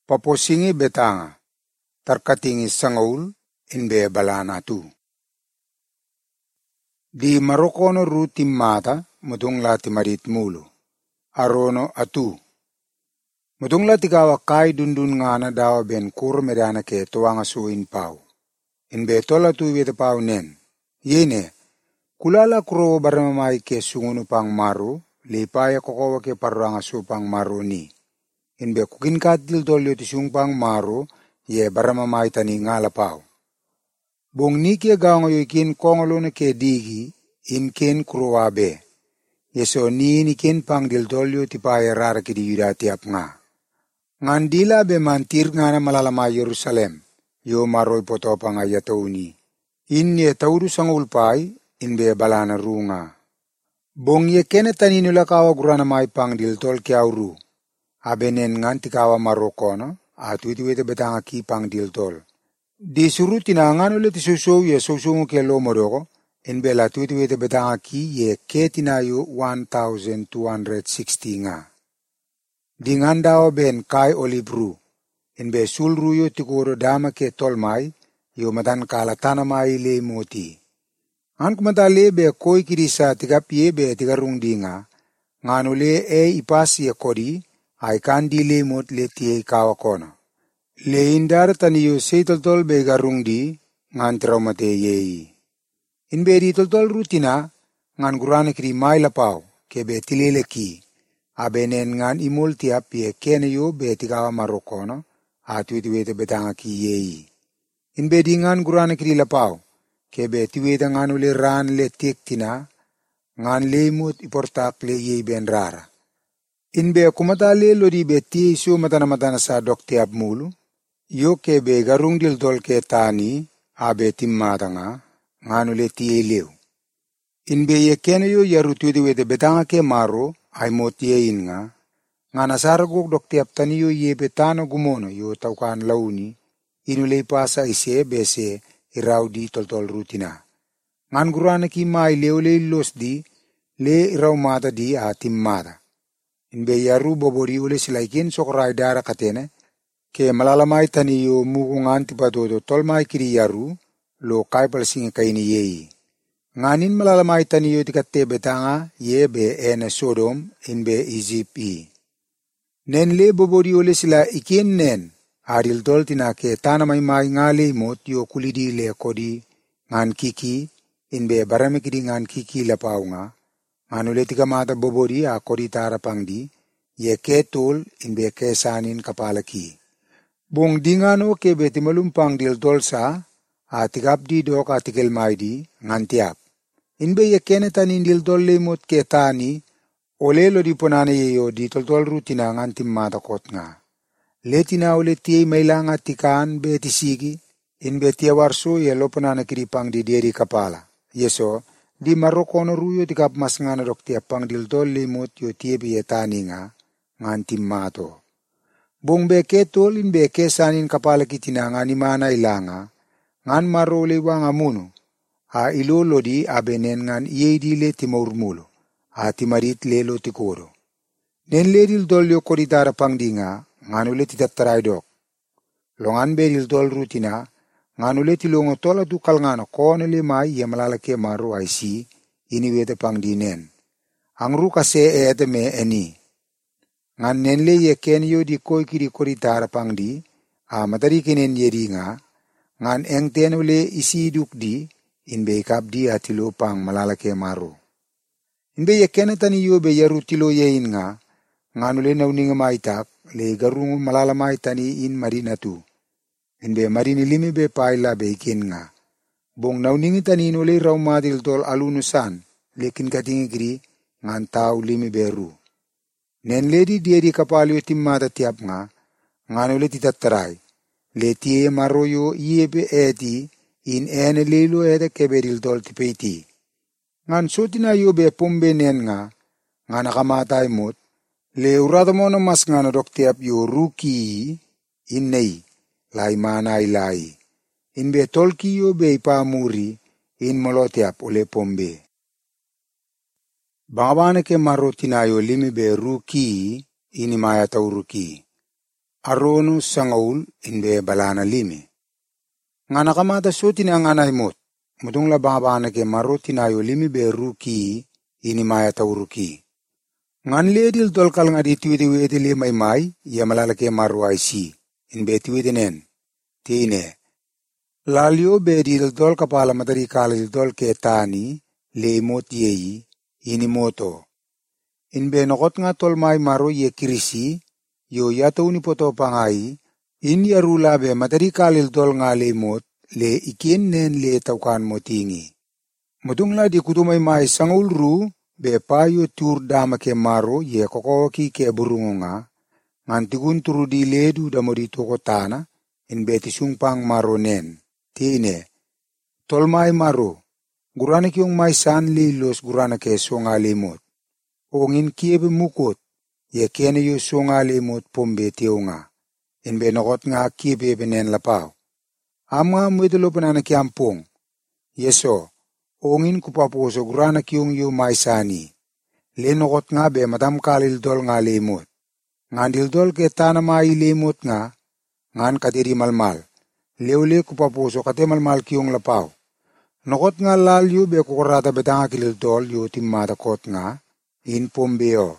paposingi betanga, tarkatingi sangaul inbe balana tu. Di marokono ruti mata mudung lati marit mulu, arono atu. Mudung lati kawa kai dundun ngana dawa ben kur medana ke tuanga suin pau. Inbe tola tu wete pau nen. Yene, kulala kuro baramamai ke sungunu pang maru, lipaya kokowa ke paranga su pang maru ni. Inbe kukin katil dolyo ti sung pang maru, ye baramamai tani ngala pau. Bong niki gaongo yoikin kongolo na ke digi, in ken kuro abe. Yeso ni ken pang dil dolyo ti paya rara ki di yuda tiap nga. Ngan dila be mantir ngana malalama Yerusalem, yo maroy potopang ayatauni. In ye tauru sangul pai, in be balana runga. Bong ye kene taninula kawa gurana mai pang dil tol kiauru. Abenen ngan tikawa marokono, atuiti wete betanga ki pang dil tol. Di suru tinangan ulit isuso ye susungu ke lo moroko, in be la tuiti wete betanga ki ye ke tinayo 1,260 nga. Di ngandao ben kai olibru, in be sulru yo tikuro dama ke tolmai, yo matan kala tanamai le moti. An kumata le be koi kirisa tigap ye be tigarung dinga, nganule ipas ye kodi, ay kandi le mot le tie kawa kono. Le indar tani yo seitoltol be garung di, ngan traumate yei. In be di toltol rutina, ngan gurane kiri mai lapau, ke be tilele ki. Abenen ngan imol tiap ye kene yo be tikawa marokono, atuiti wete betanga ki yei. In be di ngan gurane kiri lapau, ke be tiwete ngan ule ran le tek tina, ngan le imot iportak le yei ben rara. In be kumata le lodi be tie iso matana sa dok tiap mulu, yo ke be garung dil tol ke tani, abe timmata nga, ngan ule tie leu. In be ye kene yo yarutuiti wete betanga ke maro, ay motie in nga, nga nasara guk dok tiap tani yo ye betano gumono yo taukan launi, inule ipasa ise bese iraw di toltol rutina. Ngan gurana ki mai leole ilos di, le iraw mata di atim mata. Inbe yaru bobori ule silaikin sokrai dara katene, ke malalamay tani yo mukungan tipatodo tolmay kiri yaru, lo kai palsingi kaini yei. Nganin malalamay tani yo tikatte betanga ye be ene Sodom inbe Egypt. Nen le bobori ule sila ikin nen, adil tol tina ke tanamay may ngale imot yo kulidi le kodi, ngan kiki, inbe barame kidi ngan kiki lapaw nga, ngan ule tika mata bobori a kodi tara pangdi, ye ke tol inbe ke sanin kapalaki. Bong dingano ke beti malumpang dil tol sa, atikap di dok atikel may di, ngan tiap. Inbe ye kene tanin dil tol le mot ke tani, ole lo di ponane ye yo di tol tol rutina ngan timmata kot nga. Letina ule tiye mailang atikan beti sigi, inbe tiya warso ye lo ponane kiripang di deri kapala. Yeso, di marokono ruyo tikap mas ngana dok tiap pang dil tol le mot yo tiye biye tani nga, ngan timmato. Bong be ke tol in be ke sanin kapala kitina nga ni mana ilanga, ngan marole wang amuno, a ilolo di abenen ngan iye di le timaurmulo, a timarit lelo tikoro. Nen le dil tol yo koritara pang di nga, ngan ule titataray dok. Longan be dil tol rutina, ngan ule tilongo tola tu kalngano kono le mai ye malalake maru ay si, iniwete pang di nen. Ang ru kase ete me eni. Ngan nen le ye ken yo di koi kiri koritara pang di, a matari kenen ye di nga, ngan eng ten ule isi duk di, inbe ikap di atilo pang malalake maru. Inbe ye kene tani yo be yaru tilo ye in nga, ngan ule nauninga maitak, le garungu malalamay tani in marinatu. Inbe marini limi be paila be ikin nga. Bong nauningi tani in ule raw madil tol alunusan, lekin katingi kiri, ngan tau limi beru. Nen ledi diedi kapalyo timmata tiap nga, ngan ule titataray. Le tiye maroyo iebe eti, in ene lelo ete keberil tol tipeti. Ngan sotina yo be pombe nen nga, nga nakamatay mot, le urata mo no mas nga dok tiap yo ruki, in nei, lai mana ilai. In be tolki yo be ipamuri, in molotiap ule pombe. Bangabane ke maro tinayo limi be ruki, ini maya tau ruki. arono sangaul inbe balana limi. Nga nakamata so tinang anay mot, mudong lababana ke maro tinayo limi be ruki ini maya tauruki. Ngan ledil dolkal nga di tuwiti witi li may ya malalake maru ay si, inbe tuwiti nen, tine. Lalyo be di dol kapala matari kala di dol ke tani, le mot yeyi, ini moto. Inbe nokot nga tol may maro ye kirisi, yo yato ni poto pangai, in yarula be matari kalil dol nga le mot, le ikin nen le taukan motingi. Mudung la di kutumay may sangulru, be payo tur dama ke maro ye kokoki ke burungo nga, ngantigun turu di ledu damo di toko tana, in be tisungpang maro nen, tine. Tol may maro, gurana kiyong may san le los gurana ke so nga le mot. Ongin kiebe mukot, ye kene yo so nga le mot pombe teo nga, in be nokot nga kiebe benen lapaw. Ama mwedelo panana kiampong, yeso, ongin kupaposo gurana kiyong yo may sani, le nokot nga be madam kalil dol nga le mot. Ngandil dol ke tana may le mot nga, ngan katiri malmal, leole kupaposo kate malmal kiyong lapaw. Nokot nga lal yo be kukurata betanga kilil dol yo timmata kot nga, in pombeo.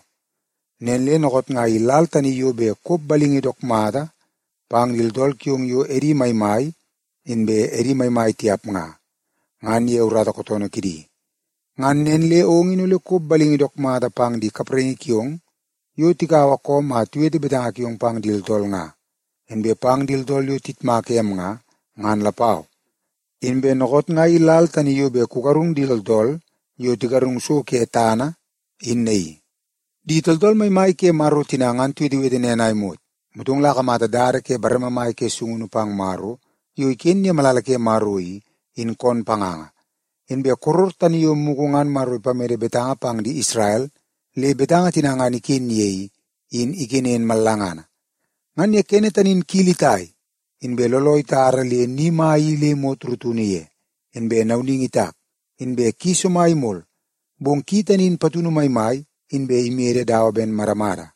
Nenle nokot nga ilal tani yo be kop balingi dokmata, pang lildol kiyong yo eri may, in be eri may tiap nga. Ngan ye urata kotono kidi. Ngan nenle ongin ule kop balingi dokmata pang di kaprengi kiyong, yo tikawa ko matuwete betanga kiyong pang dildol nga. In be pang dildol yo titmakem nga, ngan lapaw. In be nokot nga ilal tani yo be kukarung dildol, yo tikarung so ke tana, innei. Di tol may ke maro tinangan tuwidi widi nenay mot. Mutong la kamata dara ke barama may ke sungunu pang maro, yu ikin niya malalake maroi, in kon panganga. In be kurur tani yu mukungan maroi pamere betanga pang di Israel, le betanga tinangan ikin niyei, in ikinin malangana. Ngan ya kene tanin kilitay, in be loloy tara le ni mai le mot rutuniye, in be nauning itak, in be kiso may mol, bong kita nin patuno may, in be imere daw ben maramara.